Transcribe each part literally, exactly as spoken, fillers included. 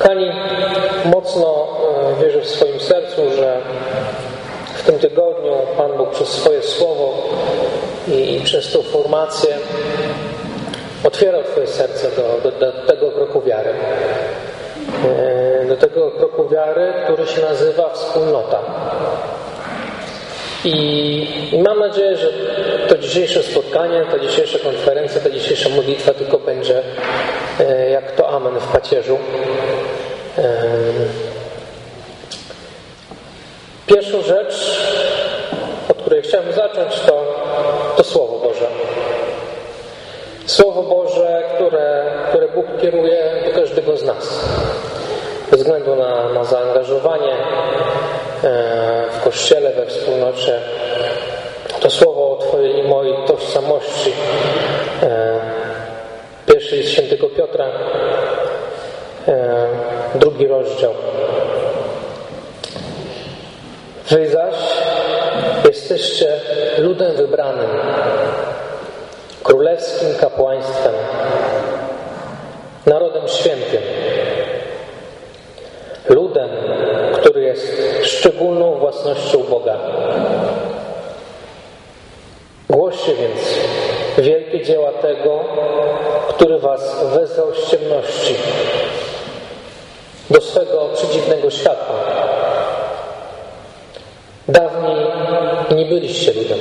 Kochani, mocno wierzę w swoim sercu, że w tym tygodniu Pan Bóg przez swoje słowo i przez tą formację otwierał Twoje serce do, do, do tego kroku wiary. Do tego kroku wiary, który się nazywa wspólnota. I, I mam nadzieję, że to dzisiejsze spotkanie, ta dzisiejsza konferencja, ta dzisiejsza modlitwa tylko będzie e, jak to amen w pacierzu. E, pierwszą rzecz, od której chciałem zacząć, to, to Słowo Boże. Słowo Boże, które, które Bóg kieruje do każdego z nas. Bez względu na, na zaangażowanie w Kościele, we wspólnocie, to słowo o Twojej i mojej tożsamości. Pierwszy list świętego Piotra, drugi rozdział. Wy zaś jesteście ludem wybranym, królewskim kapłaństwem, narodem świętym, ludem, który jest szczególną własnością Boga. Głoście więc wielkie dzieła tego, który was wezwał z ciemności do swego przedziwnego światła. Dawniej nie byliście ludem.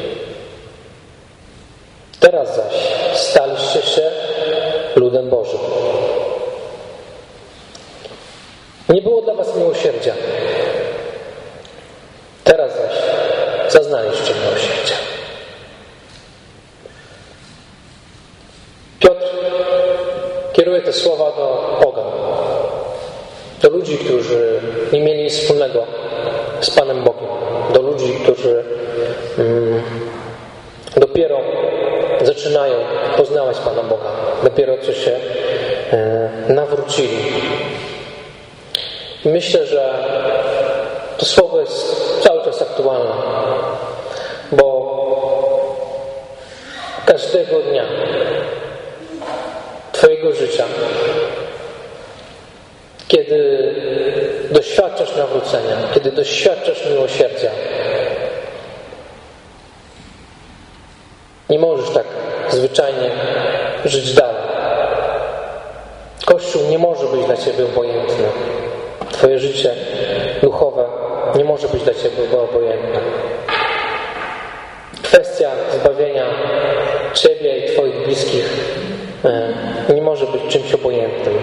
Teraz zaś staliście się ludem Bożym. Nie było dla was miłosierdzia. Teraz zaś zaznaliście miłosierdzia. Piotr kieruje te słowa do pogan, do ludzi, którzy nie mieli nic wspólnego z Panem Bogiem, do ludzi, którzy mm, dopiero zaczynają poznawać Pana Boga, dopiero co się e, nawrócili. I myślę, że to słowo jest cały czas aktualne, bo każdego dnia Twojego życia, kiedy doświadczasz nawrócenia, kiedy doświadczasz miłosierdzia, nie możesz tak zwyczajnie żyć dalej. Kościół nie może być dla Ciebie obojętny. Twoje życie duchowe nie może być dla Ciebie obojętne. Kwestia zbawienia Ciebie i Twoich bliskich nie może być czymś obojętnym.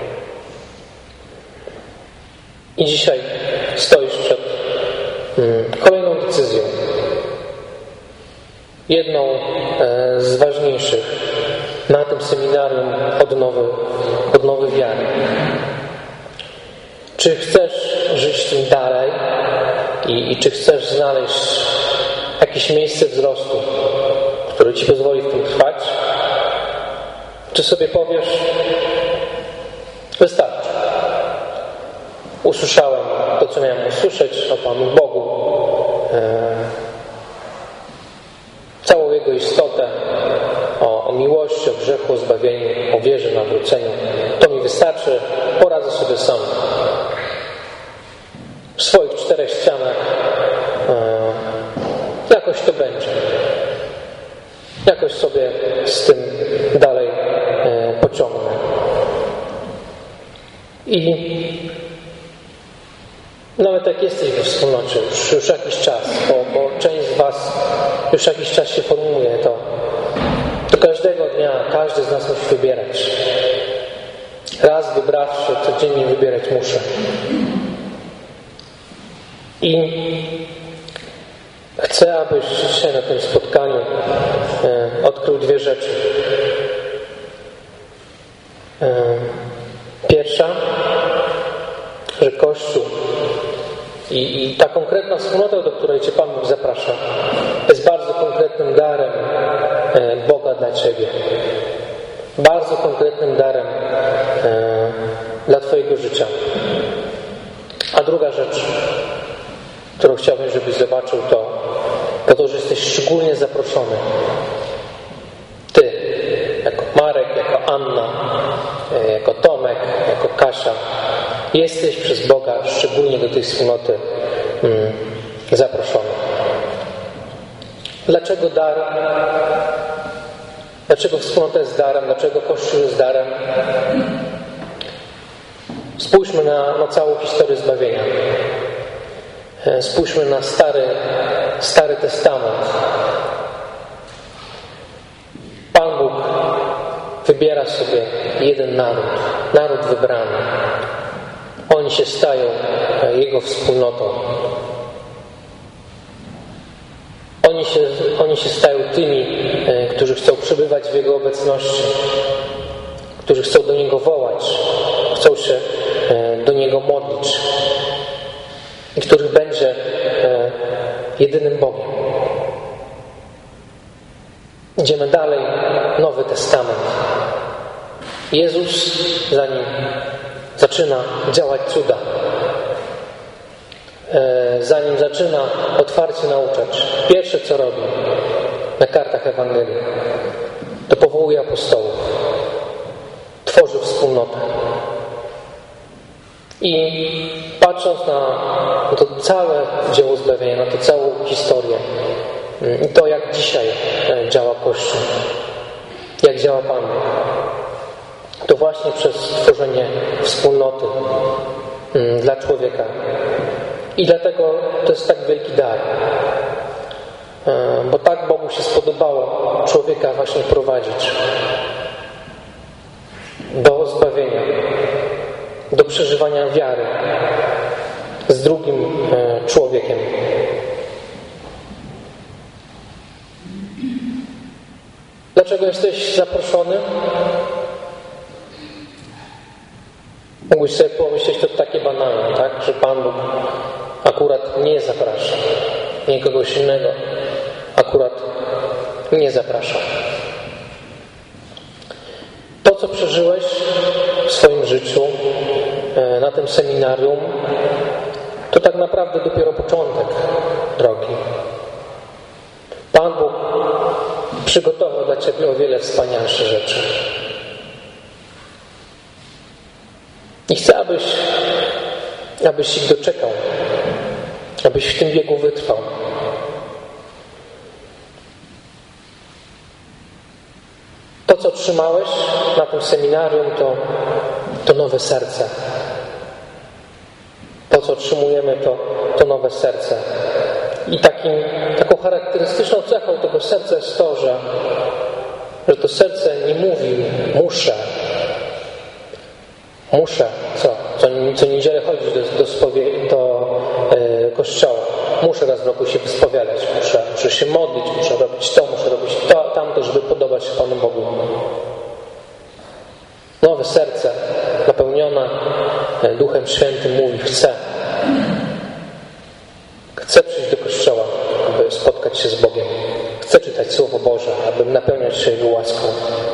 I dzisiaj stoisz przed kolejną decyzją. Jedną z ważniejszych na tym seminarium odnowy, odnowy wiary. Czy chcesz żyć tym dalej i, i czy chcesz znaleźć jakieś miejsce wzrostu, które Ci pozwoli w tym trwać? Czy sobie powiesz, wystarczy. Usłyszałem to, co miałem usłyszeć o Panu Bogu, e, całą Jego istotę, o, o miłości, o grzechu, o zbawieniu, o wierze, nawróceniu. To mi wystarczy, poradzę sobie sam. W swoich czterech ścianach e, jakoś to będzie. Jakoś sobie z tym dalej e, pociągnę. I nawet jak jesteś we wspólnocie już, już jakiś czas, bo, bo część z was już jakiś czas się formuje, to, to każdego dnia każdy z nas musi wybierać. Raz wybrawszy, codziennie wybierać muszę. I chcę, abyś dzisiaj na tym spotkaniu e, odkrył dwie rzeczy. E, pierwsza, że Kościół i, i ta konkretna wspólnota, do której Cię Pan Bóg zaprasza, jest bardzo konkretnym darem e, Boga dla Ciebie. Bardzo konkretnym darem e, dla Twojego życia. A druga rzecz, którą chciałbym, żebyś zobaczył, to, to to, że jesteś szczególnie zaproszony. Ty, jako Marek, jako Anna, jako Tomek, jako Kasia, jesteś przez Boga szczególnie do tej wspólnoty mm, zaproszony. Dlaczego dar? Dlaczego wspólnota jest darem? Dlaczego Kościół jest darem? Spójrzmy na, na całą historię zbawienia. Spójrzmy na Stary, Stary Testament. Pan Bóg wybiera sobie jeden naród, naród wybrany. Oni się stają Jego wspólnotą. Oni się, oni się stają tymi, którzy chcą przebywać w Jego obecności, którzy chcą do Niego wołać, chcą się do Niego modlić i których będzie jedynym Bogiem. Idziemy dalej. Nowy Testament. Jezus, zanim zaczyna działać cuda, zanim zaczyna otwarcie nauczać, pierwsze co robi na kartach Ewangelii, to powołuje apostołów, tworzy wspólnotę. I patrząc na to całe dzieło zbawienia, na tę całą historię i to, jak dzisiaj działa Kościół, jak działa Pan Bóg, to właśnie przez stworzenie wspólnoty dla człowieka. I dlatego to jest tak wielki dar. Bo tak Bogu się spodobało człowieka właśnie prowadzić do zbawienia, do przeżywania wiary z drugim człowiekiem. Dlaczego jesteś zaproszony? Mógłbyś sobie pomyśleć, to takie banalne, tak? Że Pan Bóg akurat nie zaprasza. Nie kogoś innego akurat nie zaprasza. To, co przeżyłeś w swoim życiu na tym seminarium, to tak naprawdę dopiero początek drogi. Pan Bóg przygotował dla Ciebie o wiele wspanialsze rzeczy. I chcę, abyś, abyś ich doczekał, abyś w tym biegu wytrwał. To, co otrzymałeś na tym seminarium, to, to nowe serce. To, co otrzymujemy, to, to nowe serce. I takim, taką charakterystyczną cechą tego serca jest to, że, że to serce nie mówi muszę. Muszę, co? Co, co niedzielę chodzić do, do, spowie, do e, kościoła. Muszę raz w roku się wyspowiadać. Muszę, muszę się modlić, muszę robić to, muszę robić to, tamto, żeby podobać się Panu Bogu. Nowe serce, napełnione Duchem Świętym, mówi: chcę. Chcę przyjść do kościoła, aby spotkać się z Bogiem. Chcę czytać Słowo Boże, aby napełniać się Jego łaską.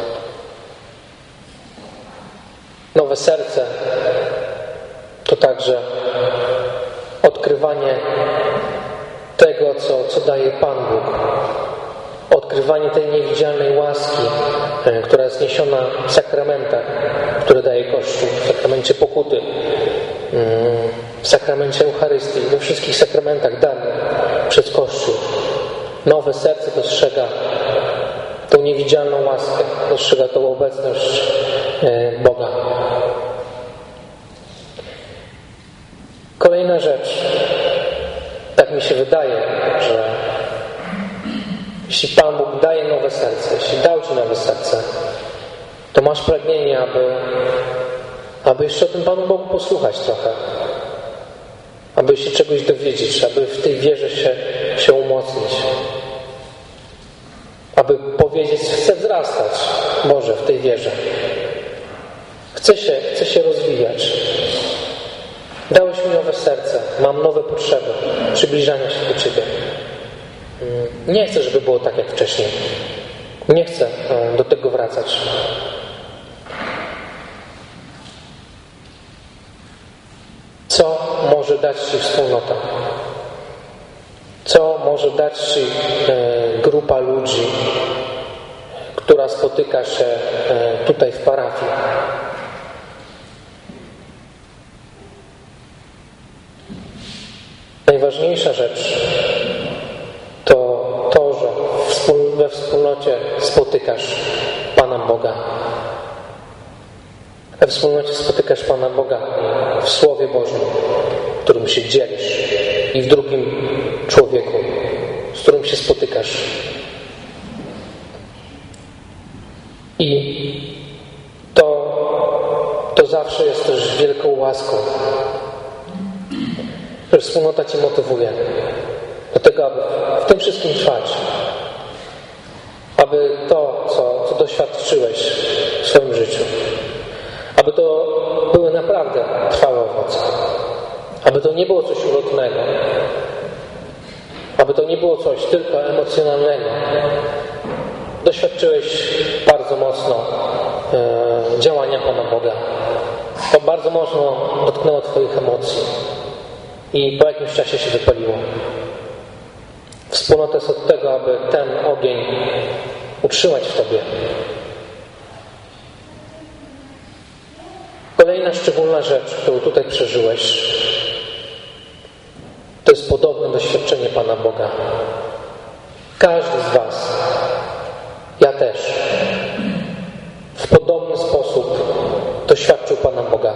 Nowe serce to także odkrywanie tego, co, co daje Pan Bóg. Odkrywanie tej niewidzialnej łaski, która jest niesiona w sakramentach, które daje Kościół, w sakramencie pokuty, w sakramencie Eucharystii, we wszystkich sakramentach danych przez Kościół. Nowe serce dostrzega tą niewidzialną łaskę, dostrzega tą obecność Boga. Kolejna rzecz. Tak mi się wydaje, że jeśli Pan Bóg daje nowe serce, jeśli dał Ci nowe serce, to masz pragnienie, aby, aby jeszcze o tym Panu Bogu posłuchać trochę. Aby się czegoś dowiedzieć, aby w tej wierze się, się umocnić. Aby powiedzieć: chcę wzrastać, Boże, w tej wierze. Chcę się, chcę się rozwijać. Dałeś mi nowe serce, mam nowe potrzeby przybliżania się do Ciebie. Nie chcę, żeby było tak jak wcześniej. Nie chcę do tego wracać. Co może dać Ci wspólnota? Co może dać Ci grupa ludzi, która spotyka się tutaj w parafii? najważniejsza rzecz to to, że we wspólnocie spotykasz Pana Boga. We wspólnocie spotykasz Pana Boga w Słowie Bożym, którym się dzielisz, i w drugim człowieku, z którym się spotykasz. I to, to zawsze jest też wielką łaską, że wspólnota Cię motywuje do tego, aby w tym wszystkim trwać. Aby to, co, co doświadczyłeś w swoim życiu, aby to były naprawdę trwałe owoce. Aby to nie było coś ulotnego. Aby to nie było coś tylko emocjonalnego. Doświadczyłeś bardzo mocno e, działania Pana Boga. To bardzo mocno dotknęło Twoich emocji. I po jakimś czasie się wypaliło. Wspólnota jest od tego, aby ten ogień utrzymać w Tobie. Kolejna szczególna rzecz, którą tutaj przeżyłeś, to jest podobne doświadczenie Pana Boga. Każdy z Was, ja też, w podobny sposób doświadczył Pana Boga.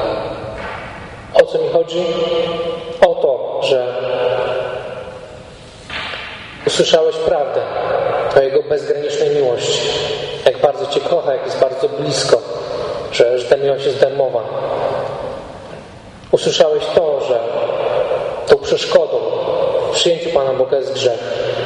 O co mi chodzi? O to, że usłyszałeś prawdę o Jego bezgranicznej miłości. Jak bardzo Cię kocha, jak jest bardzo blisko, że, że ta miłość jest darmowa. Usłyszałeś to, że tą przeszkodą w przyjęciu Pana Boga jest grzech.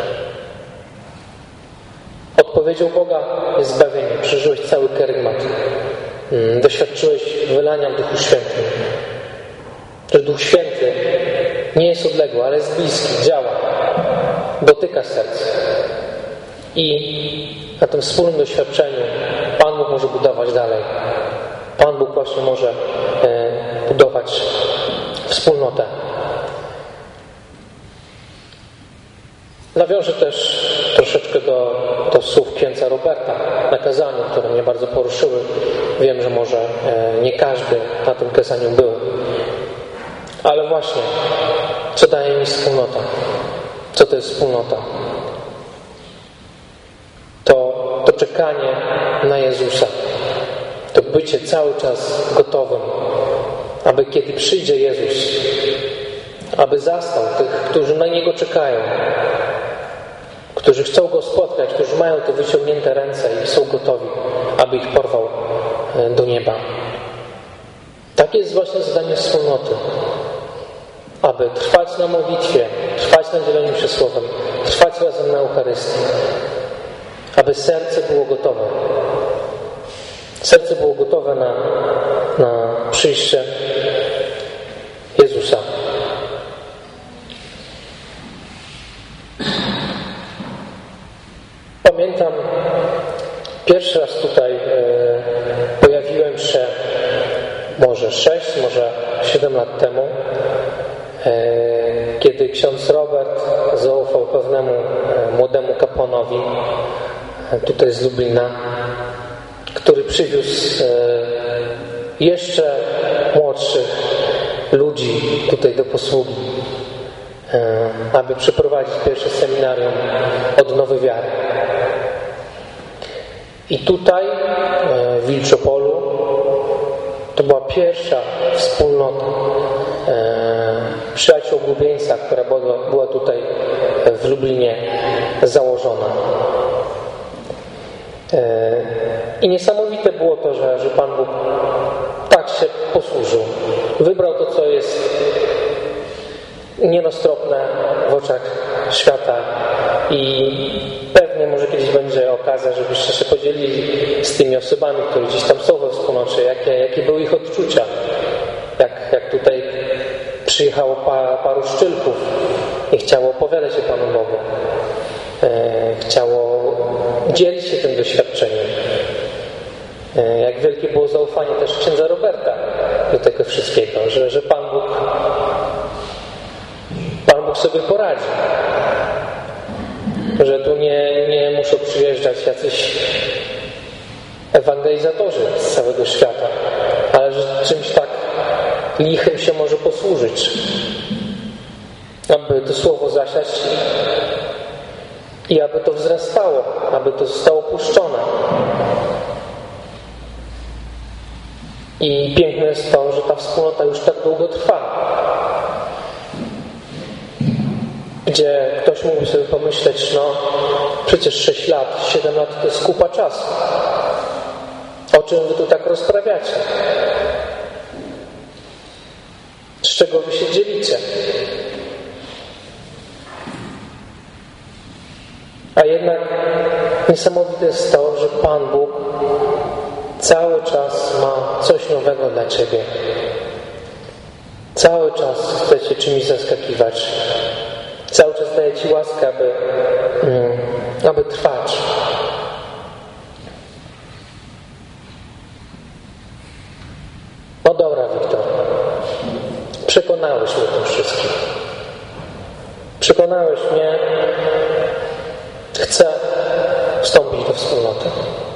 Odpowiedzią Boga jest zbawienie. Przeżyłeś cały kerygmat. Doświadczyłeś wylania w Duchu Świętym. Że Duch Święty nie jest odległy, ale jest bliski, działa. Dotyka serc. I na tym wspólnym doświadczeniu Pan Bóg może budować dalej. Pan Bóg właśnie może e, budować wspólnotę. Nawiążę też troszeczkę do, do słów księdza Roberta na kazaniu, które mnie bardzo poruszyły. Wiem, że może e, nie każdy na tym kazaniu był. Ale właśnie, co daje mi wspólnota? Co to jest wspólnota? To, to czekanie na Jezusa. To bycie cały czas gotowym, aby kiedy przyjdzie Jezus, aby zastał tych, którzy na Niego czekają, którzy chcą Go spotkać, którzy mają te wyciągnięte ręce i są gotowi, aby ich porwał do nieba. Takie jest właśnie zadanie wspólnoty. Aby trwać na modlitwie, trwać na dzieleniu się Słowem, trwać razem na Eucharystii. Aby serce było gotowe. Serce było gotowe na, na przyjście Jezusa. Pamiętam, pierwszy raz tutaj e, pojawiłem się może sześć, może siedem lat temu, kiedy ksiądz Robert zaufał pewnemu młodemu kapłanowi tutaj z Lublina, który przywiózł jeszcze młodszych ludzi tutaj do posługi, aby przeprowadzić pierwsze seminarium odnowy wiary. I tutaj w Wilczopolu to była pierwsza wspólnota przyjaciół Głubieńca, która była tutaj w Lublinie założona. I niesamowite było to, że, że Pan Bóg tak się posłużył. Wybrał to, co jest nieroztropne w oczach świata i pewnie może kiedyś będzie okazja, żebyście się podzielili z tymi osobami, które gdzieś tam są we wspólnocie, jakie, jakie były ich odczucia. Jak, jak tutaj przyjechało pa, paru szczylków i chciało opowiadać o Panu Bogu. E, chciało dzielić się tym doświadczeniem. E, jak wielkie było zaufanie też księdza Roberta do tego wszystkiego, że, że Pan Bóg Pan Bóg sobie poradzi. Że tu nie, nie muszą przyjeżdżać jacyś ewangelizatorzy z całego świata, ale że czymś tak lichym się może posłużyć. aby to słowo zasiać i aby to wzrastało, aby to zostało puszczone. I piękne jest to, że ta wspólnota już tak długo trwa. Gdzie ktoś mógłby sobie pomyśleć, no przecież sześć lat, siedem lat to jest kupa czasu. O czym wy tu tak rozprawiacie? Z czego wy się dzielicie? A jednak niesamowite jest to, że Pan Bóg cały czas ma coś nowego dla ciebie. Cały czas chce cię czymś zaskakiwać. Cały czas daje ci łaskę, aby, mm, aby trwać. No dobra, Wiktor. Przekonałeś mnie tym wszystkim. Przekonałeś mnie. Chcę wstąpić do wspólnoty.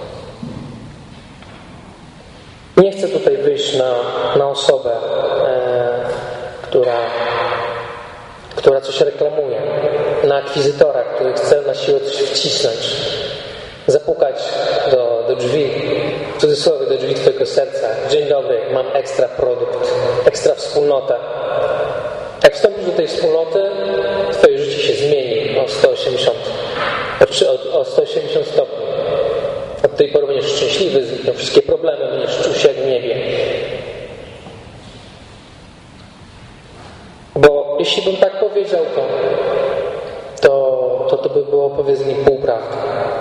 Nie chcę tutaj wyjść na, na osobę, e, która, która coś reklamuje, na akwizytora, który chce na siłę coś wcisnąć, zapukać do, do drzwi, w cudzysłowie do drzwi twojego serca. Dzień dobry, mam ekstra produkt, ekstra wspólnotę. Jak wstąpisz do tej wspólnoty, twoje życie się zmieni o sto osiemdziesiąt, o sto osiemdziesiąt stopni. Od tej pory będziesz szczęśliwy, znikną wszystkie problemy, będziesz czuł się jak w niebie. Bo jeśli bym tak powiedział, to to, to, to by było powiedzenie półprawdy.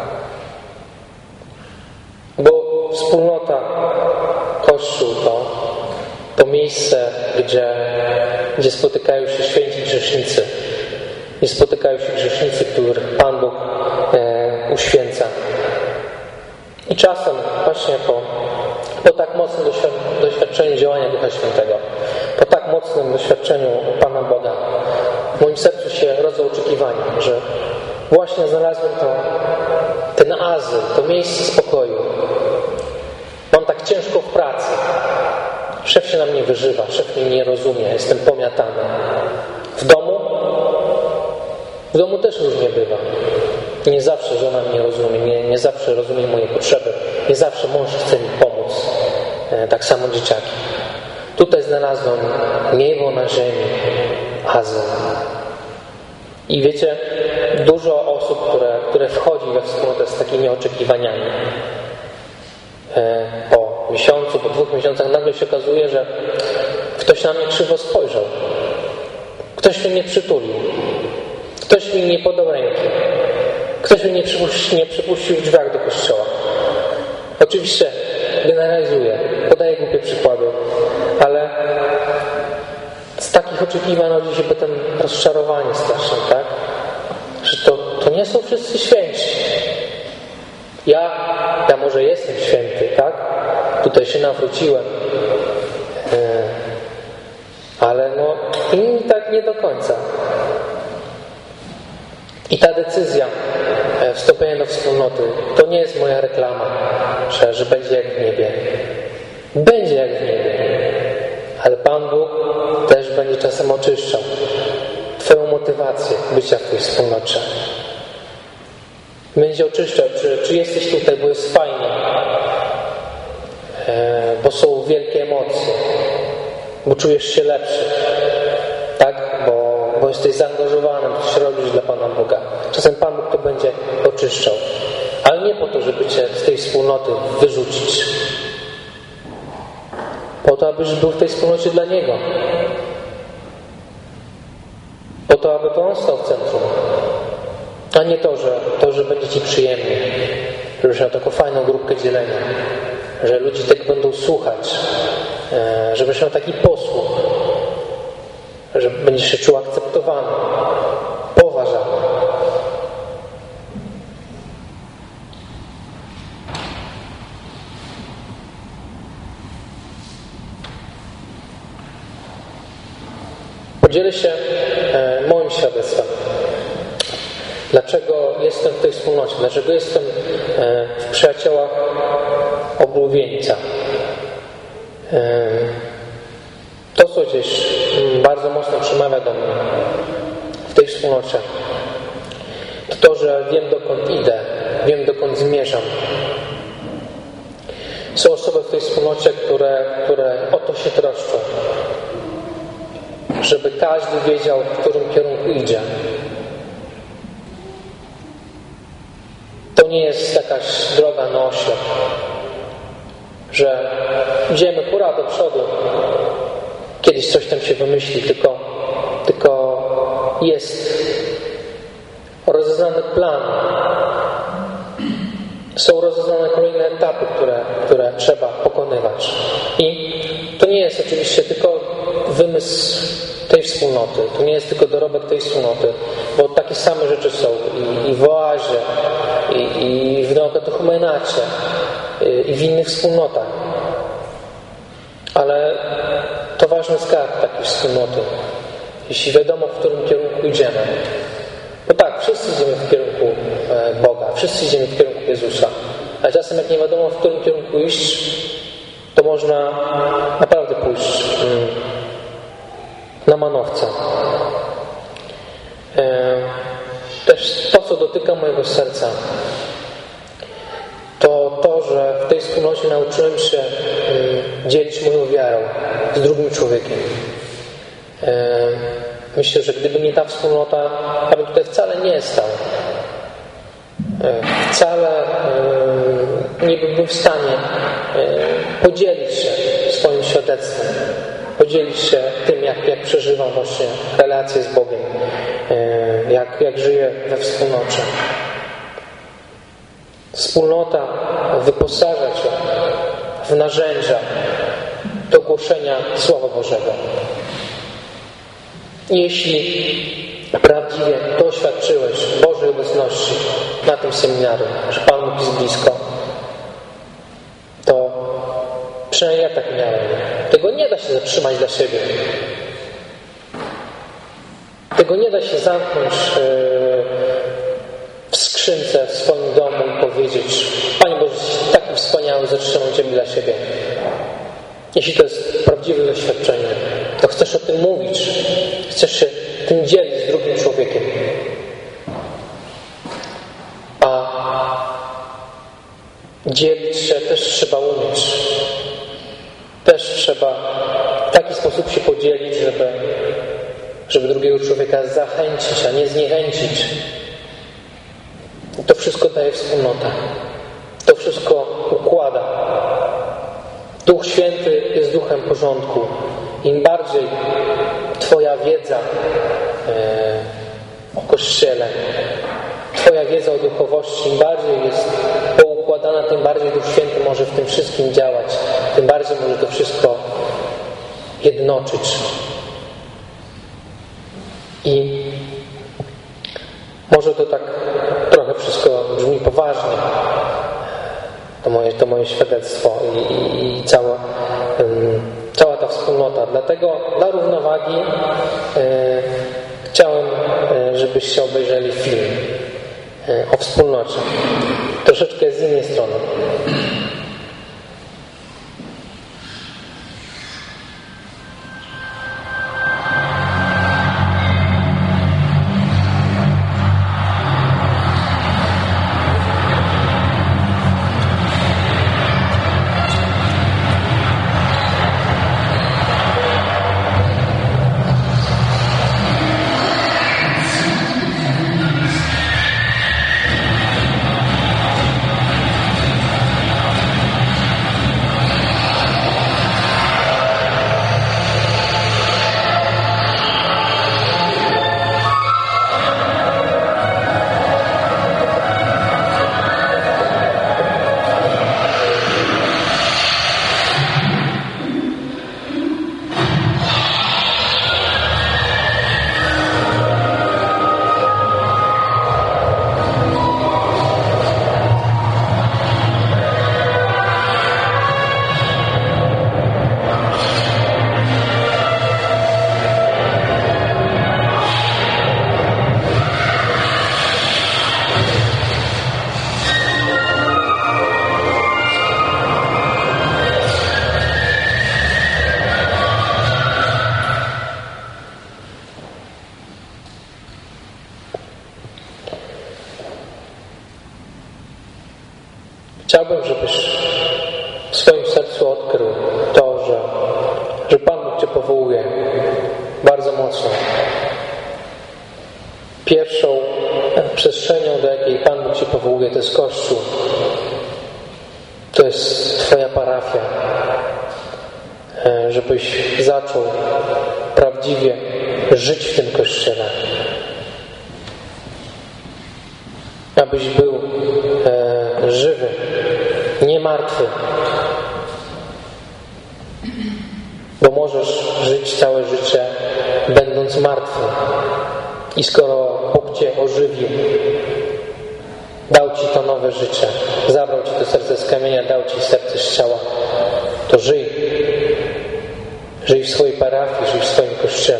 Bo wspólnota, Kościół to, to miejsce, gdzie, gdzie spotykają się święci grzesznicy. Gdzie spotykają się grzesznicy, których Pan Bóg e, uświęca. I czasem właśnie po, po tak mocnym doświadczeniu działania Ducha Świętego, po tak mocnym doświadczeniu Pana Boga, w moim sercu się rodzą oczekiwania, że właśnie znalazłem to, ten azyl, to miejsce spokoju. Mam tak ciężko w pracy. Szef się na mnie wyżywa, szef mnie nie rozumie, jestem pomiatany. W domu? W domu też różnie bywa. Nie zawsze żona mnie rozumie, nie, nie zawsze rozumie moje potrzeby, nie zawsze mąż chce mi pomóc. E, tak samo dzieciaki. Tutaj znalazłem niebo na ziemi, azyl. I wiecie, dużo osób, które, które wchodzi we wspólnotę z takimi oczekiwaniami. E, po miesiącu, po dwóch miesiącach nagle się okazuje, że ktoś na mnie krzywo spojrzał. Ktoś mnie nie przytulił. Ktoś mi nie podał ręki. Ktoś mnie nie przypuścił, nie przypuścił w drzwiach do kościoła. Oczywiście generalizuję, podaję głupie przykłady, ale z takich oczekiwań rodzi się potem rozczarowanie straszne, tak? Że to, to nie są wszyscy święci. Ja, ja może jestem święty, tak? Tutaj się nawróciłem. Yy, ale no inni tak nie do końca. I ta decyzja wstąpienia do wspólnoty to nie jest moja reklama, że, że będzie jak w niebie. Będzie jak w niebie. Ale Pan Bóg też będzie czasem oczyszczał twoją motywację bycia w tej wspólnocie. Będzie oczyszczał, czy, czy jesteś tutaj, bo jest fajnie, e, bo są wielkie emocje, bo czujesz się lepszy, tak? Bo bo jesteś zaangażowany, bo coś robisz dla Pana Boga. Czasem Pan Bóg to będzie oczyszczał. Ale nie po to, żeby cię z tej wspólnoty wyrzucić. Po to, abyś był w tej wspólnocie dla Niego. Po to, aby to On stał w centrum. A nie to, że, to, że będzie ci przyjemnie. Żebyś miał taką fajną grupkę dzielenia. Że ludzie tego będą słuchać. Żebyś miał taki posłuch. Że będziesz się czuł akceptowany, poważany. Podzielę się e, moim świadectwem. Dlaczego jestem w tej wspólnocie? Dlaczego jestem e, w przyjaciołach oblubieńca? E, To, co gdzieś bardzo mocno przemawia do mnie, tej wspólnocie, to to, że wiem, dokąd idę, wiem, dokąd zmierzam. Są osoby w tej wspólnocie, które, które o to się troszczą, żeby każdy wiedział, w którym kierunku idzie. To nie jest jakaś droga na oślep, że idziemy hura do przodu, kiedyś coś tam się wymyśli, tylko, tylko jest rozeznany plan. Są rozeznane kolejne etapy, które, które trzeba pokonywać. I to nie jest oczywiście tylko wymysł tej wspólnoty, to nie jest tylko dorobek tej wspólnoty, bo takie same rzeczy są i, i w Oazie, i, i w Neokatechumenacie, i, i w innych wspólnotach. Ale to ważny skarb takiej wspólnoty, jeśli wiadomo, w którym kierunku idziemy. Bo tak, wszyscy idziemy w kierunku Boga, wszyscy idziemy w kierunku Jezusa, ale czasem jak nie wiadomo, w którym kierunku iść, to można naprawdę pójść na manowce. Też to, co dotyka mojego serca, to to, że w tej wspólnocie nauczyłem się dzielić moją wiarą z drugim człowiekiem. Myślę, że gdyby nie ta wspólnota, ja bym tutaj wcale nie stał. Wcale nie byłbym w stanie podzielić się swoim świadectwem, podzielić się tym, jak, jak przeżywam właśnie relacje z Bogiem, jak, jak żyję we wspólnocie. Wspólnota wyposaża Cię w narzędzia do głoszenia Słowa Bożego. Jeśli prawdziwie doświadczyłeś Bożej obecności na tym seminarium, że Pan Bóg jest blisko, to przynajmniej ja tak miałem. Tego nie da się zatrzymać dla siebie. Tego nie da się zamknąć w skrzynce w swoim domu i powiedzieć: Panie Boże, jesteś taki wspaniały, zatrzymam Ciebie dla siebie. Jeśli to jest prawdziwe doświadczenie, to chcesz o tym mówić, chcesz się tym dzielić z drugim człowiekiem. A dzielić się też trzeba umieć. Też trzeba w taki sposób się podzielić, żeby, żeby drugiego człowieka zachęcić, a nie zniechęcić. To wszystko daje wspólnota. To wszystko układa. Duch Święty jest duchem porządku. Im bardziej Twoja wiedza e, o Kościele, Twoja wiedza o duchowości, im bardziej jest poukładana, tym bardziej Duch Święty może w tym wszystkim działać. Tym bardziej może to wszystko jednoczyć. I może to tak trochę wszystko brzmi poważnie, to moje, to moje świadectwo i, i, i cała, um, cała ta wspólnota. Dlatego dla równowagi e, chciałem, e, żebyście obejrzeli film e, o wspólnocie. Troszeczkę z innej strony. Chciałbym, żebyś w swoim sercu odkrył to, że, że Pan Bóg Cię powołuje bardzo mocno. Pierwszą przestrzenią, do jakiej Pan Bóg Cię powołuje, to jest Kościół. To jest Twoja parafia. Żebyś zaczął prawdziwie żyć w tym Kościele. Abyś był e, żywy, nie martwy. Bo możesz żyć całe życie będąc martwy. I skoro Bóg Cię ożywił, dał Ci to nowe życie, zabrał Ci to serce z kamienia, dał Ci serce z ciała, to żyj. Żyj w swojej parafii, żyj w swoim Kościele.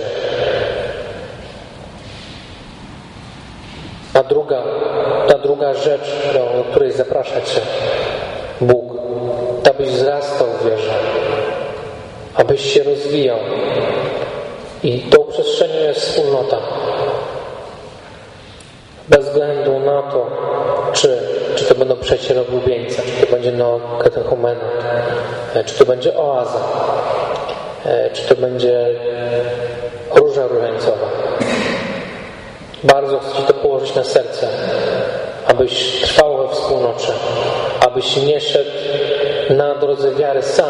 A druga, ta druga rzecz, do której zaprasza Cię Bóg, abyś wzrastał w wierze, abyś się rozwijał. I tą przestrzenią jest wspólnota. Bez względu na to, czy, czy to będą przyjaciele oblubieńca, czy to będzie neokatechumena, czy to będzie oaza, czy to będzie róża różańcowa. Bardzo chcę Ci to położyć na serce, abyś trwał we wspólnocie, abyś nie szedł na drodze wiary sam,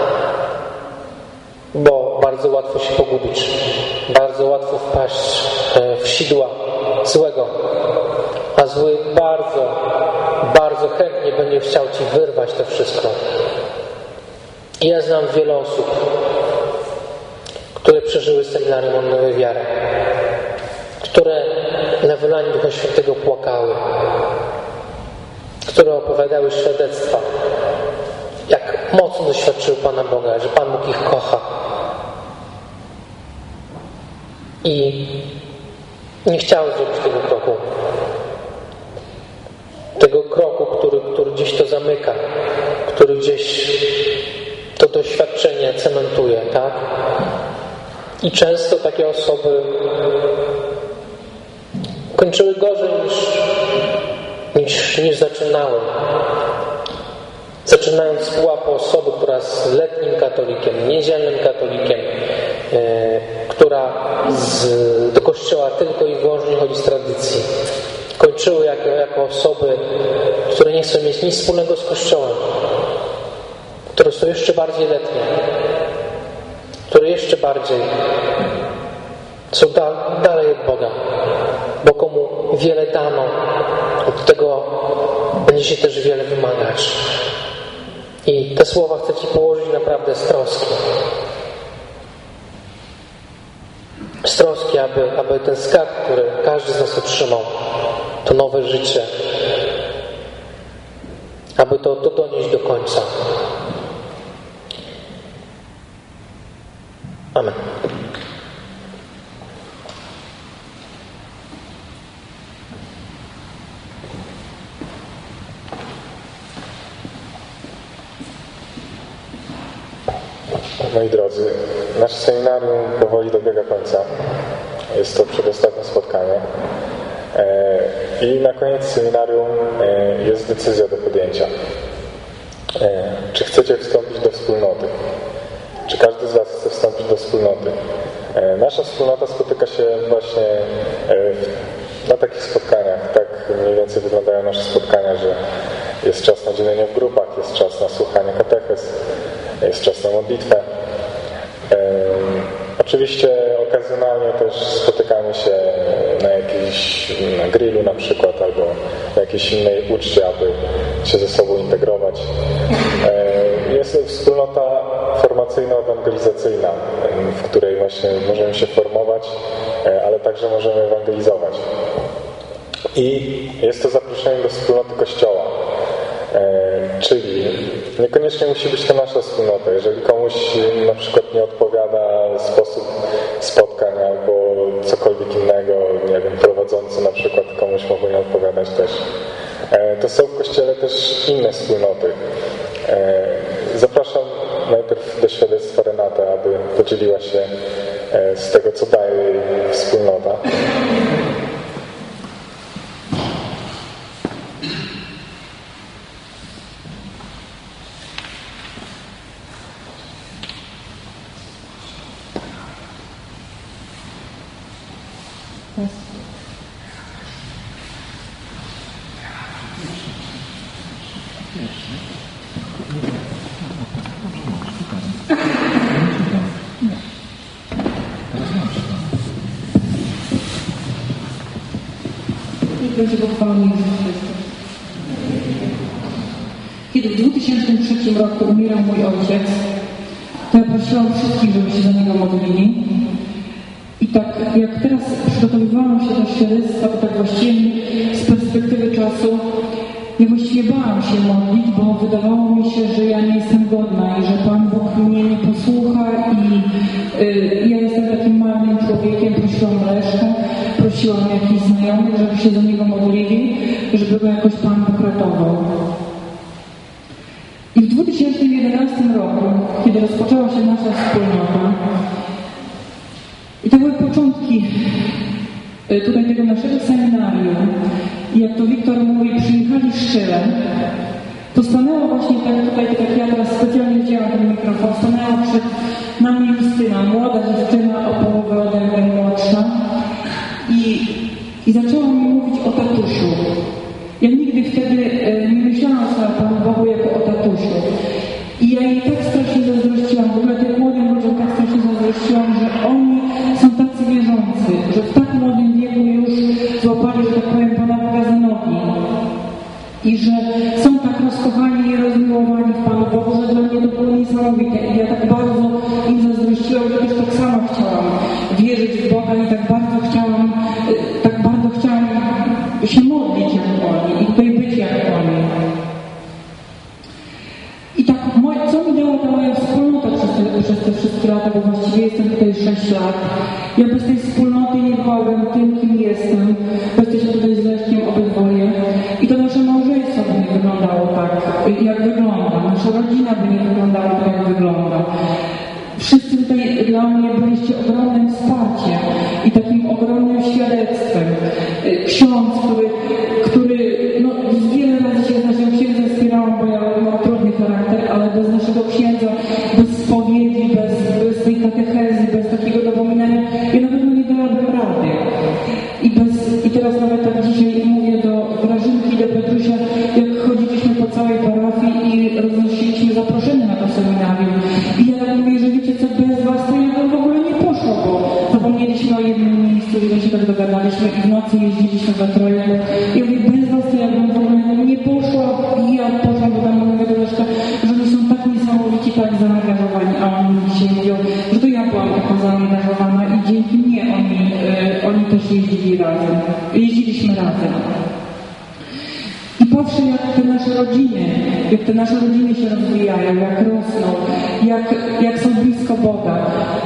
bo bardzo łatwo się pogubić, bardzo łatwo wpaść w sidła złego, a zły bardzo, bardzo chętnie będzie chciał Ci wyrwać to wszystko. I ja znam wiele osób, które przeżyły seminarium odnowy wiary, które na wylaniu Ducha Świętego płakały, które opowiadały świadectwa, jak mocno doświadczyły Pana Boga, że Pan Bóg ich kocha. I nie chciały zrobić tego kroku. Tego kroku, który, który gdzieś to zamyka, który gdzieś to doświadczenie cementuje, tak? I często takie osoby kończyły gorzej niż, niż, niż zaczynały. Zaczynając z pułapu osoby, która jest letnim katolikiem, niedzielnym katolikiem, yy, która z, do kościoła tylko i wyłącznie chodzi z tradycji. Kończyły jako, jako osoby, które nie chcą mieć nic wspólnego z kościołem, które są jeszcze bardziej letnie, które jeszcze bardziej są da, dalej od Boga, bo komu wiele dano, od tego będzie się też wiele wymagać. I te słowa chcę Ci położyć naprawdę z troski. Z troski, aby, aby ten skarb, który każdy z nas otrzymał, to nowe życie, aby to, to donieść do końca. Amen. Moi drodzy, nasze seminarium powoli dobiega końca. Jest to przedostatnie spotkanie. I na koniec seminarium jest decyzja do podjęcia. Czy chcecie wstąpić do wspólnoty? Czy każdy z Was chce wstąpić do wspólnoty? Nasza wspólnota spotyka się właśnie na takich spotkaniach. Tak mniej więcej wyglądają nasze spotkania, że jest czas na dzielenie w grupach, jest czas na słuchanie katechez, jest czas na modlitwę. Oczywiście okazjonalnie też spotykamy się na jakimś na grillu na przykład, albo na jakiejś innej uczcie, aby się ze sobą integrować. Jest to wspólnota formacyjno-ewangelizacyjna, w której właśnie możemy się formować, ale także możemy ewangelizować. I jest to zaproszenie do wspólnoty Kościoła. Czyli niekoniecznie musi być to nasza wspólnota. Jeżeli komuś na przykład nie odpowiada sposób spotkań albo cokolwiek innego, nie wiem, prowadzący na przykład komuś mogą nie odpowiadać też, to są w Kościele też inne wspólnoty. Zapraszam najpierw do świadectwa Renatę, aby podzieliła się z tego, co daje jej wspólnota. Będzie pochwalony Jezus Chrystus. Kiedy w dwa tysiące trzecim roku umierał mój ojciec, to ja prosiłam wszystkich, żeby się za niego modlili. I tak jak teraz przygotowywałam się do świadectwa, to tak właściwie z perspektywy czasu ja właściwie bałam się modlić, bo wydawało mi się, że ja nie jestem godna i że Pan Bóg mnie nie posłucha i y, ja jestem takim marnym człowiekiem. Prosiłam Leszkę, prosiłam jakichś znajomych, żeby się za niego modlili, żeby go jakoś Pan Bóg ratował. I w dwa tysiące jedenastym roku, kiedy rozpoczęła się nasza wspólnota, i to były początki tutaj tego naszego seminarium, i jak to Wiktor mówi, przyjechali szczyle, to stanęła właśnie tak tutaj, tak jak ja teraz specjalnie wzięłam ten mikrofon, stanęła przed nami Justyna, młoda dziewczyna, o połowę ode mnie młodsza, i, i zaczęła mi mówić o tatusiu. Ja nigdy wtedy e, nie myślałam sobie o Panu Bogu jako o tatusiu. I ja jej tak strasznie zazdrościłam, w ogóle tym młodym ludziom tak strasznie zazdrościłam, że oni są tacy wierzący, że w tak młodym wieku już złapali, że tak powiem, Pana Boga za nogi. I że są tak rozkochani i rozmiłowani w Panu Bogu, że dla mnie to było niesamowite. I ja tak bardzo im zazdrościłam, że też tak samo chciałam wierzyć w Boga i tak bardzo chciałam, tak bardzo chciałam się modlić jak oni i tutaj być jak oni. I tak, moje, co mi dała ta moja wspólnota przez te, przez te wszystkie lata, bo właściwie jestem tutaj sześć lat. Ja bez tej wspólnoty nie byłabym tym, kim jestem. Bo jesteśmy tutaj z Leszkiem obydwoje. I to nasze małżeństwo by nie wyglądało tak, jak wygląda. Nasza rodzina by nie wyglądała tak, jak wygląda. Wszyscy tutaj dla mnie byliście ogromnym wsparciem i takim ogromnym świadectwem. Ksiądz, który, który no, wiele razy się z naszym księdzem wspierałam, bo ja mam trudny charakter, ale bez naszego księdza, bez spowiedzi, bez, bez tej katechezy, bez takiego dopominania, ja na pewno nie dałabym rady. I, bez, I teraz nawet tak dzisiaj mówię do Grażynki, do Petrusia, jak chodziliśmy po całej parafii i roznosiliśmy zaproszenie na to seminarium. I ja tak mówię, że wiecie co, bez was to ja bym w ogóle nie poszło, bo zapomnieliśmy o jednym miejscu, że się tak dogadaliśmy i w nocy jeździliśmy za troje. I mówię, bez was to ja bym w ogóle nie poszła i ja poszłam, bo tam mówię do Leszka, że oni są tak niesamowici, tak zaangażowani, a oni dzisiaj mówią, że to ja byłam taka zaangażowana i dzięki mnie oni, y, oni też jeździli razem. Jeździliśmy razem. I patrzę, jak te nasze rodziny, jak te nasze rodziny się rozwijają, jak rosną, jak, jak są blisko Boga.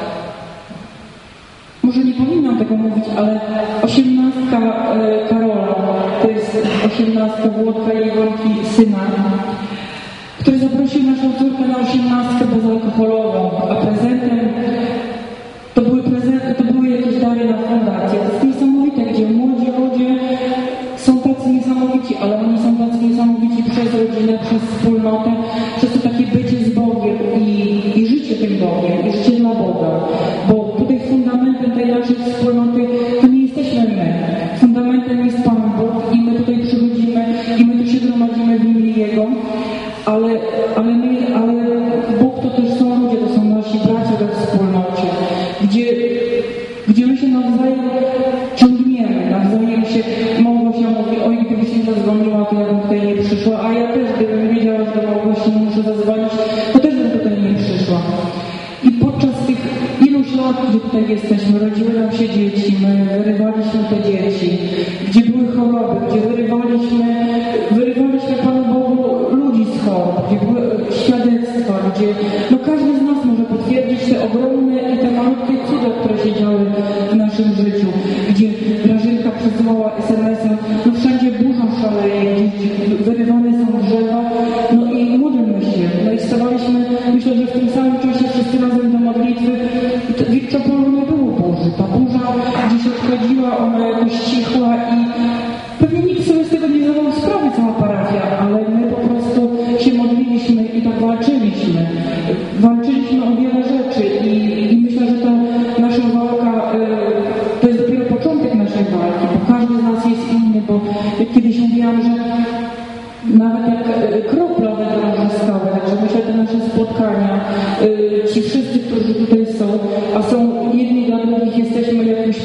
Może nie powinnam tego mówić, ale osiemnastka e, Karola, to jest osiemnastka Włodka i Iwonki syna, który zaprosił naszą córkę na osiemnastkę bezalkoholową, a prezentem to były, prezenty, to były jakieś dary na fundację. To jest niesamowite, gdzie młodzi ludzie są tacy niesamowici, ale oni są tacy niesamowici przez rodzinę, przez wspólnotę, przez to takie bycie z Bogiem i, i życie tym Bogiem, i życie dla Boga. Bo tutaj fundamentem tej naszej wspólnoty to nie jesteśmy my. Fundamentem jest Pan Bóg i my tutaj przychodzimy i my tu się gromadzimy w imię Jego, ale, ale, my, ale Bóg to też są ludzie, to są nasi bracia we wspólnocie, gdzie, gdzie my się nawzajem ciągniemy, nawzajem się Małgosia mówi, oj, gdybyś nie zadzwoniła, to ja bym tutaj nie przyszła, a ja też, gdybym wiedziała, że do Małgosi nie muszę zadzwonić, to też bym tutaj nie przyszła. I podczas tych iluś lat, gdzie tutaj jesteśmy, rodziły nam się dzieci, my wyrywaliśmy te dzieci, gdzie były choroby, gdzie wyrywaliśmy, wyrywaliśmy Panu Bogu ludzi z chorób, gdzie były świadectwa, gdzie no każdy z nas może potwierdzić te ogromne i te malutkie cuda, które się działy w naszym życiu, gdzie Grażynka przesyłała es em esem, no wszędzie burza szaleje, gdzie wyrywane są drzewa, no i módlmy się. No i stawaliśmy, myślę, że w tym samym czasie wszyscy razem do modlitwy. W Wikczopolu nie było burzy. Ta burza gdzieś odchodziła, ona jakoś cichła i pewnie nikt sobie z tego nie zdawał sprawy, cała parafia, ale my po prostu się modliliśmy i tak walczyliśmy. Walczyliśmy o wiele rzeczy i, i myślę, że ta nasza walka y, to jest dopiero początek naszej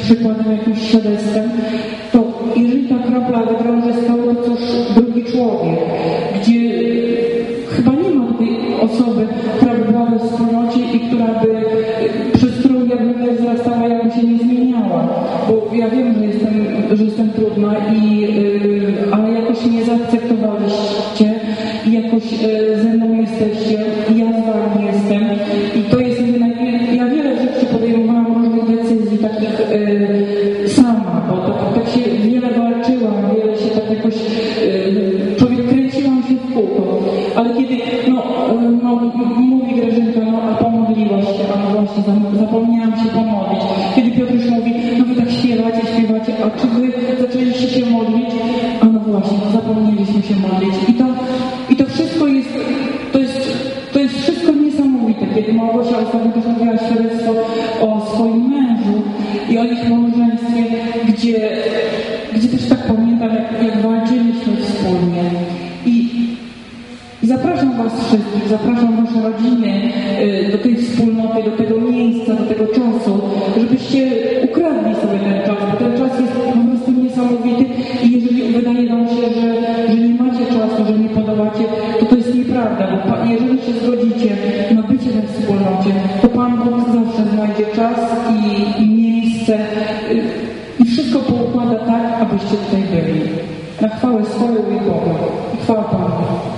przykładem, jakimś świadectwem, to jeżeli ta kropla wydrąży skały, to cóż drugi człowiek, gdzie chyba nie ma takiej osoby, która by była we wspólnocie i która by, przez którą ja bym nie wzrastała, ja bym się nie zmieniała. Bo ja wiem, że jestem, że jestem trudna, i, yy, ale jakoś mnie zaakceptowaliście i jakoś yy, ze mną jesteście i ja z wami jestem. I to jest jednak, ja wiele rzeczy podejmowałam, różnych decyzji takich yy, sama, bo tak, tak się wiele walczyłam, wiele się tak jakoś yy, człowiek kręciłam się w kółko. Ale kiedy, no, no mówi Grażynka, no a pomodliłaś się, a no właśnie, zapomniałam się pomodlić. Kiedy Piotruś mówi, no wy tak śpiewacie, śpiewacie, a czy wy zaczęliście się modlić? A no właśnie, no zapomnieliśmy się modlić. I to, i to wszystko jest, to jest, to jest wszystko niesamowite. Kiedy Małgosia ostatnio też mówiła świadectwo o swoim mężu i o ich małżeństwie, gdzie, gdzie też tak pamiętam, jak, jak walczyliśmy wspólnie. I I zapraszam was wszystkich, zapraszam wasze rodziny do tej wspólnoty, do tego miejsca, do tego czasu, żebyście ukradli sobie ten czas, bo ten czas jest po prostu niesamowity i jeżeli wydaje wam się, że, że nie macie czasu, że nie podobacie, to to jest nieprawda, bo jeżeli się zgodzicie na bycie we wspólnocie, to Pan Bóg zawsze znajdzie czas i, i miejsce i wszystko poukłada tak, abyście tutaj byli. Na chwałę swoją i Boga. I chwała Panu.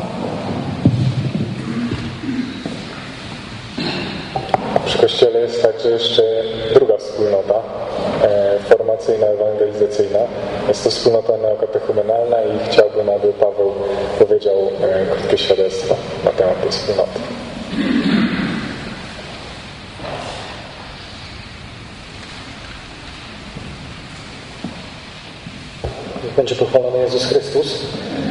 Przy Kościele jest także jeszcze druga wspólnota e, formacyjna, ewangelizacyjna. Jest to wspólnota neokatechumenalna i chciałbym, aby Paweł powiedział e, krótkie świadectwo na temat tej wspólnoty. Będzie pochwalony Jezus Chrystus.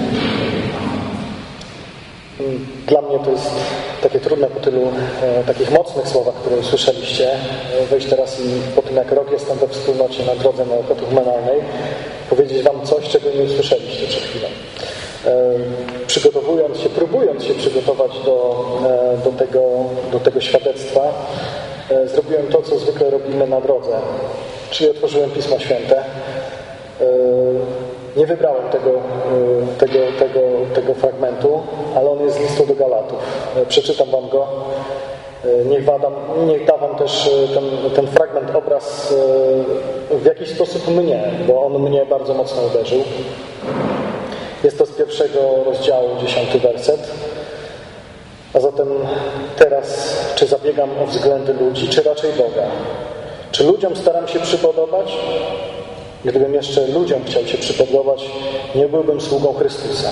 Dla mnie to jest takie trudne po tylu e, takich mocnych słowach, które usłyszeliście, e, wejść teraz i po tym, jak rok jestem we wspólnocie na drodze neokatechumenalnej, powiedzieć wam coś, czego nie usłyszeliście przed chwilą. E, przygotowując się, próbując się przygotować do, e, do, tego, do tego świadectwa, e, zrobiłem to, co zwykle robimy na drodze, czyli otworzyłem Pismo Święte. E, Nie wybrałem tego, tego, tego, tego fragmentu, ale on jest z listu do Galatów. Przeczytam wam go. Niech, wadam, niech da wam też ten, ten fragment, obraz w jakiś sposób mnie, bo on mnie bardzo mocno uderzył. Jest to z pierwszego rozdziału, dziesiąty werset. A zatem teraz, czy zabiegam o względy ludzi, czy raczej Boga? Czy ludziom staram się przypodobać? Gdybym jeszcze ludziom chciał się przypodobać, nie byłbym sługą Chrystusa.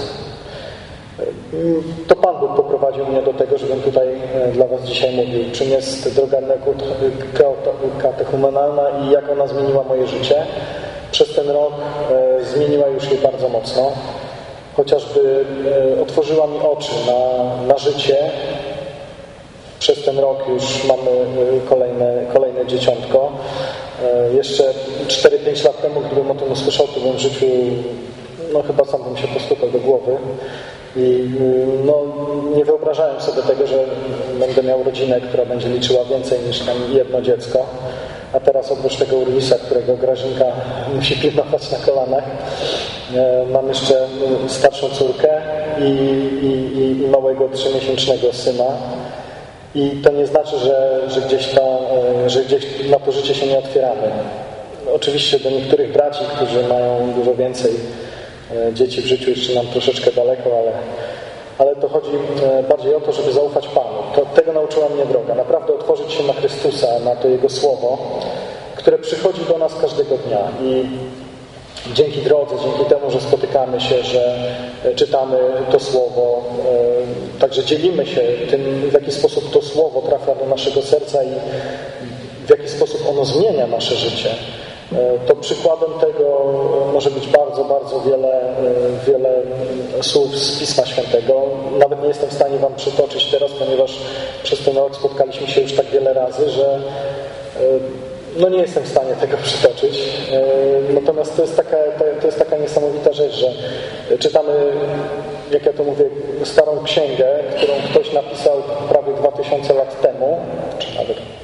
To Pan Bóg poprowadził mnie do tego, żebym tutaj dla was dzisiaj mówił, czym jest droga katechumenalna i jak ona zmieniła moje życie. Przez ten rok zmieniła już je bardzo mocno. Chociażby otworzyła mi oczy na, na życie. Przez ten rok już mamy kolejne, kolejne dzieciątko. Jeszcze cztery pięć lat temu, gdybym o tym usłyszał, to bym w życiu, no chyba sam bym się postukał do głowy i no, nie wyobrażałem sobie tego, że będę miał rodzinę, która będzie liczyła więcej niż tam jedno dziecko. A teraz oprócz tego Urwisa, którego Grażynka musi pilnować na kolanach, mam jeszcze starszą córkę i, i, i małego trzymiesięcznego syna. I to nie znaczy, że, że, gdzieś ta, że gdzieś na to życie się nie otwieramy. Oczywiście do niektórych braci, którzy mają dużo więcej dzieci w życiu, jeszcze nam troszeczkę daleko, ale, ale to chodzi bardziej o to, żeby zaufać Panu. To, tego nauczyła mnie droga. Naprawdę otworzyć się na Chrystusa, na to Jego Słowo, które przychodzi do nas każdego dnia. I dzięki drodze, dzięki temu, że spotykamy się, że czytamy to Słowo, także dzielimy się tym, w jaki sposób to Słowo trafia do naszego serca i w jaki sposób ono zmienia nasze życie. To przykładem tego może być bardzo, bardzo wiele, wiele słów z Pisma Świętego. Nawet nie jestem w stanie wam przytoczyć teraz, ponieważ przez ten rok spotkaliśmy się już tak wiele razy, że no nie jestem w stanie tego przytoczyć. Natomiast to jest taka, to jest taka niesamowita rzecz, że czytamy, jak ja to mówię, starą księgę, którą ktoś napisał prawie dwa tysiące lat temu, czy nawet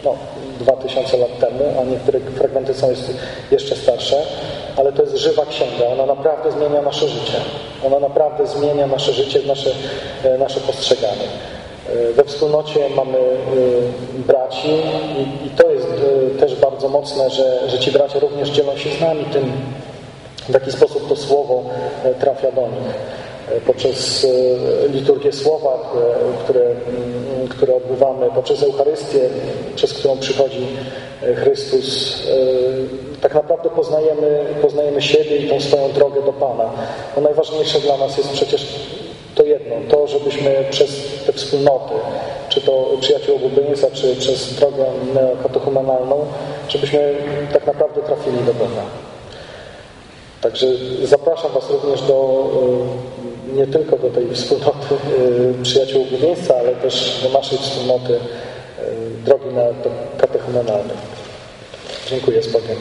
no, dwa tysiące lat temu, a niektóre fragmenty są jeszcze starsze, ale to jest żywa księga. Ona naprawdę zmienia nasze życie. Ona naprawdę zmienia nasze życie, nasze, nasze postrzeganie. We wspólnocie mamy braci i, i to jest też bardzo mocne, że, że ci bracia również dzielą się z nami tym, w jaki sposób to słowo trafia do nich. Poprzez liturgię słowa, które, które odbywamy, poprzez Eucharystię, przez którą przychodzi Chrystus, tak naprawdę poznajemy, poznajemy siebie i tą swoją drogę do Pana. No najważniejsze dla nas jest przecież to jedno, to żebyśmy przez te wspólnoty, czy to przyjaciół obłudieństwa, czy przez drogę katechumenalną, żebyśmy tak naprawdę trafili do Boga. Także zapraszam Was również do, nie tylko do tej wspólnoty przyjaciół obłudieństwa, ale też do naszej wspólnoty drogi na katechumenalnej. Dziękuję z Bogiem.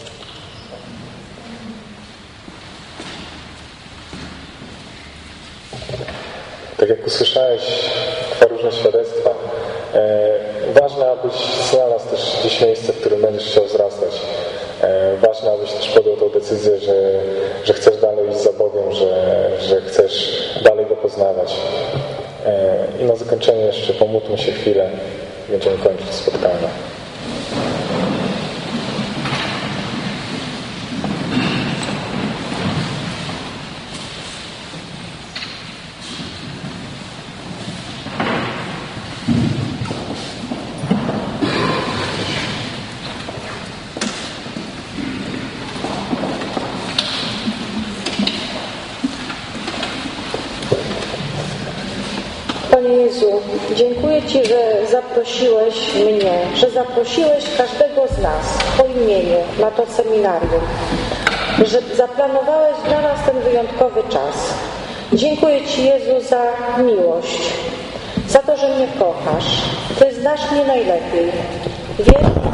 Tak jak usłyszałeś dwa różne świadectwa, e, ważne, abyś znalazł też gdzieś miejsce, w którym będziesz chciał wzrastać. E, ważne, abyś też podjął tą decyzję, że, że chcesz dalej iść za Bogiem, że, że chcesz dalej Go poznawać. E, I na zakończenie jeszcze pomódlmy się chwilę. Będziemy kończyć spotkanie. Panie Jezu, dziękuję Ci, że zaprosiłeś mnie, że zaprosiłeś każdego z nas po imieniu na to seminarium, że zaplanowałeś dla nas ten wyjątkowy czas. Dziękuję Ci, Jezu, za miłość, za to, że mnie kochasz. Ty znasz mnie najlepiej. Wiesz,